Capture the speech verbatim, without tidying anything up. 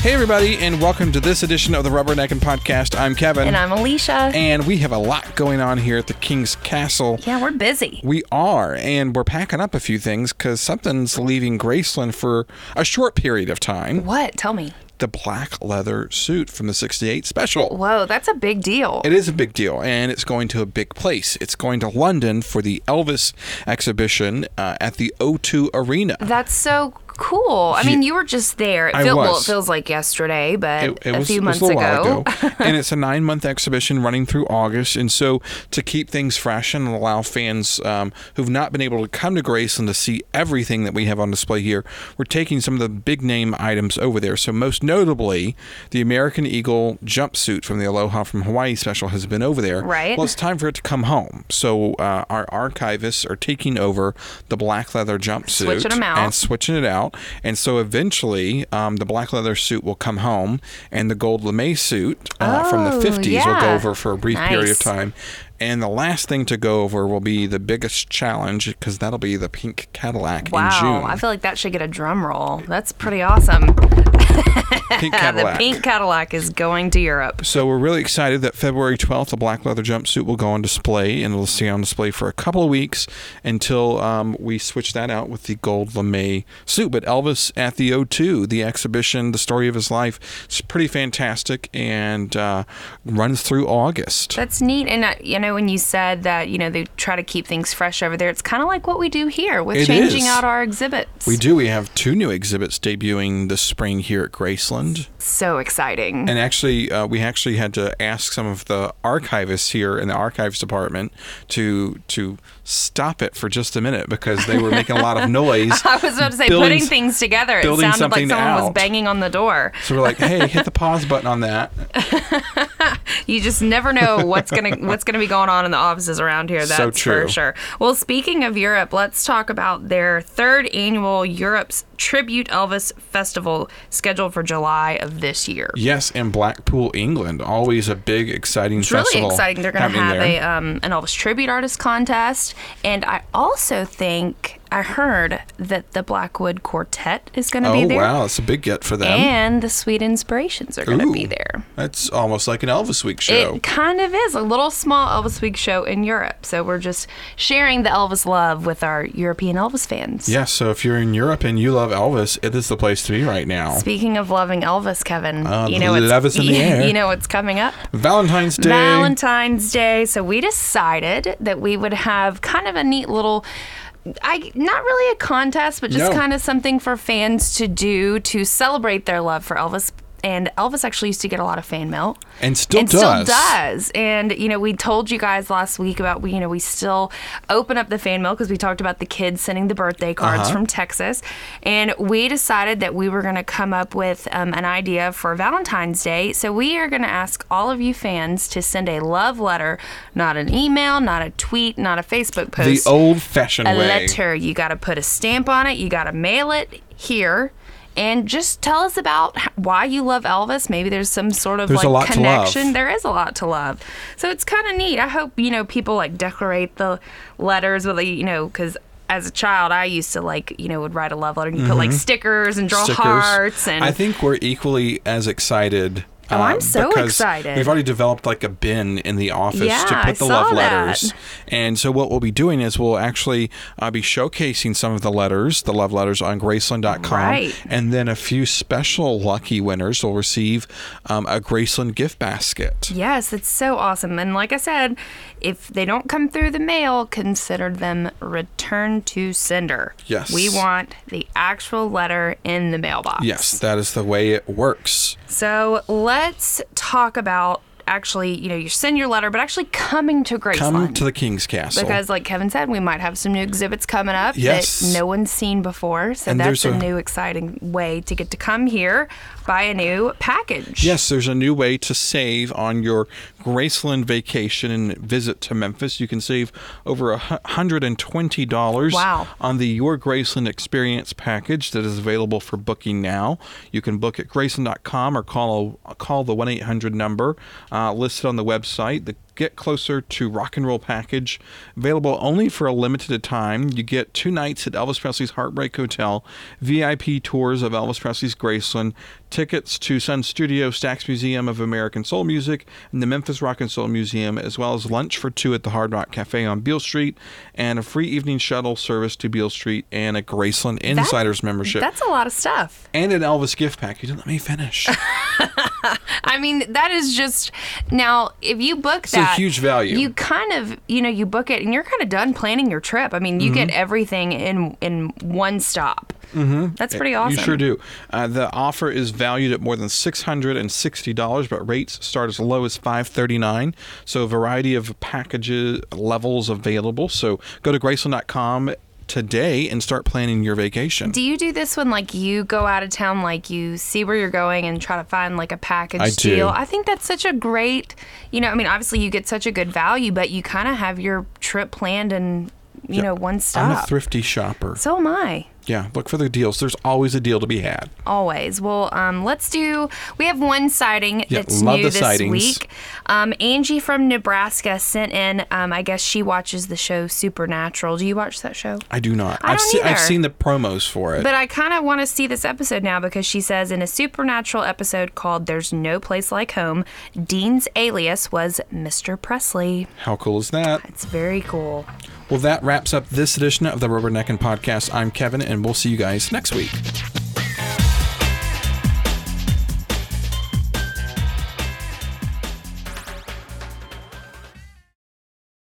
Hey, everybody, and welcome to this edition of the Rubberneckin' Podcast. I'm Kevin. And I'm Alicia. And we have a lot going on here at the King's Castle. Yeah, we're busy. We are, and we're packing up a few things because something's leaving Graceland for a short period of time. What? Tell me. The black leather suit from the sixty-eight special. Whoa, that's a big deal. It is a big deal, and it's going to a big place. It's going to London for the Elvis exhibition uh, at the O two Arena. That's so cool. I mean, you were just there. It I feel, was. Well, it feels like yesterday, but It, it a was, few it months was a little ago. while ago. And it's a nine-month exhibition running through August. And so to keep things fresh and allow fans um, who've not been able to come to Graceland to see everything that we have on display here, we're taking some of the big-name items over there. So most notably, the American Eagle jumpsuit from the Aloha from Hawaii special has been over there. Right. Well, it's time for it to come home. So uh, our archivists are taking over the black leather jumpsuit. Switching them out. And switching it out. And so eventually, um, the black leather suit will come home, and the gold lame suit uh, Oh, from the fifties yeah. will go over for a brief Nice. period of time. And the last thing to go over will be the biggest challenge, because that'll be the pink Cadillac Wow, in June. I feel like that should get a drum roll. That's pretty awesome. Pink Cadillac. The pink Cadillac is going to Europe. So we're really excited that February twelfth, the black leather jumpsuit will go on display, and it'll stay on display for a couple of weeks until um, we switch that out with the gold lame suit. But Elvis at the O two, the exhibition, the story of his life, it's pretty fantastic and uh, runs through August. That's neat. And, uh, you know, when you said that, you know, they try to keep things fresh over there, it's kind of like what we do here with It changing is. out our exhibits. We do. We have two new exhibits debuting this spring here at Graceland. So exciting. And actually, uh, we actually had to ask some of the archivists here in the archives department to to stop it for just a minute because they were making a lot of noise. I was about to say, building- putting things together, it building sounded like something someone was out. banging on the door. So we're like, hey, hit the pause button on that. You just never know what's gonna what's gonna be going on in the offices around here. That's So true. for sure. Well, speaking of Europe, let's talk about their third annual Europe's Tribute Elvis Festival scheduled for July of this year. Yes, and Blackpool, England, always a big, exciting It's festival. really exciting. They're going to happening have there. a um, an Elvis tribute artist contest, and I also think I heard that the Blackwood Quartet is going to Oh, be there. wow, that's a big get for them. And the Sweet Inspirations are going to Ooh, be there. That's almost like an Elvis Week show. It kind of is a little small Elvis Week show in Europe. So we're just sharing the Elvis love with our European Elvis fans. Yeah, so if you're in Europe and you love Elvis, it is the place to be right now. Speaking of loving Elvis, Kevin, Uh, you know what's, love is in the air. you know what's coming up? Valentine's Day. Valentine's Day. So we decided that we would have kind of a neat little, I not really a contest, but just No. kind of something for fans to do to celebrate their love for Elvis. And Elvis actually used to get a lot of fan mail. And still and does. still does. And, you know, we told you guys last week about, we, you know, we still open up the fan mail because we talked about the kids sending the birthday cards Uh-huh. from Texas. And we decided that we were going to come up with um, an idea for Valentine's Day. So we are going to ask all of you fans to send a love letter, not an email, not a tweet, not a Facebook The post. old-fashioned a way. letter. You got to put a stamp on it. You got to mail it here. And just tell us about h- why you love Elvis. Maybe there's some sort of There's a lot like to love. connection. There is a lot to love. So it's kind of neat. I hope, you know, people like decorate the letters with, like, you know, because as a child, I used to like, you know, would write a love letter and you put like stickers and draw Stickers. hearts. And I think we're equally as excited. Oh, I'm uh, so because excited. We've already developed like a bin in the office Yeah, to put I the saw love that. letters. And so what we'll be doing is we'll actually uh, be showcasing some of the letters, the love letters on Graceland dot com. Right. And then a few special lucky winners will receive um, a Graceland gift basket. yes, it's so awesome. And like I said, if they don't come through the mail, consider them returned to sender. Yes. We want the actual letter in the mailbox. Yes, that is the way it works. So let's talk about actually, you know, you send your letter, but actually coming to Graceland. Come to the King's Castle. Because, like Kevin said, we might have some new exhibits coming up Yes. that no one's seen before. So And that's there's a, a- new, exciting way to get to come here, buy a new package. Yes, there's a new way to save on your Graceland vacation and visit to Memphis. You can save over one hundred twenty dollars Wow. on the Your Graceland Experience package that is available for booking now. You can book at Graceland dot com or call call the one eight hundred number uh, listed on the website. The Get Closer to Rock and Roll package, available only for a limited time. You get two nights at Elvis Presley's Heartbreak Hotel, V I P tours of Elvis Presley's Graceland, tickets to Sun Studio, Stax Museum of American Soul Music, and the Memphis Rock and Soul Museum, as well as lunch for two at the Hard Rock Cafe on Beale Street, and a free evening shuttle service to Beale Street, and a Graceland Insiders that, membership. That's a lot of stuff. And an Elvis gift pack. You didn't let me finish. I mean, that is just, now, if you book it's that. It's a huge value. You kind of, you know, you book it and you're kind of done planning your trip. I mean, you mm-hmm. get everything in in one stop. Mm-hmm. That's pretty awesome. You sure do. Uh, the offer is valued at more than six hundred sixty dollars, but rates start as low as five hundred thirty-nine dollars. So a variety of packages levels available. So go to Graceland dot com today and start planning your vacation. Do you do this when like you go out of town, like you see where you're going and try to find like a package I deal? do. I think that's such a great, you know, I mean, obviously you get such a good value, but you kind of have your trip planned in, you yeah. know, one stop. I'm a thrifty shopper. So am I. Yeah, look for the deals. There's always a deal to be had. Always. Well, um, let's do, we have one sighting yeah, that's love new the this sightings. week. Um, Angie from Nebraska sent in, um, I guess she watches the show Supernatural. Do you watch that show? I do not. I I've, don't se- either. I've seen the promos for it. But I kind of want to see this episode now because she says in a Supernatural episode called There's No Place Like Home, Dean's alias was Mister Presley. How cool is that? It's very cool. Well, that wraps up this edition of the Rubberneckin' Podcast. I'm Kevin, and we'll see you guys next week.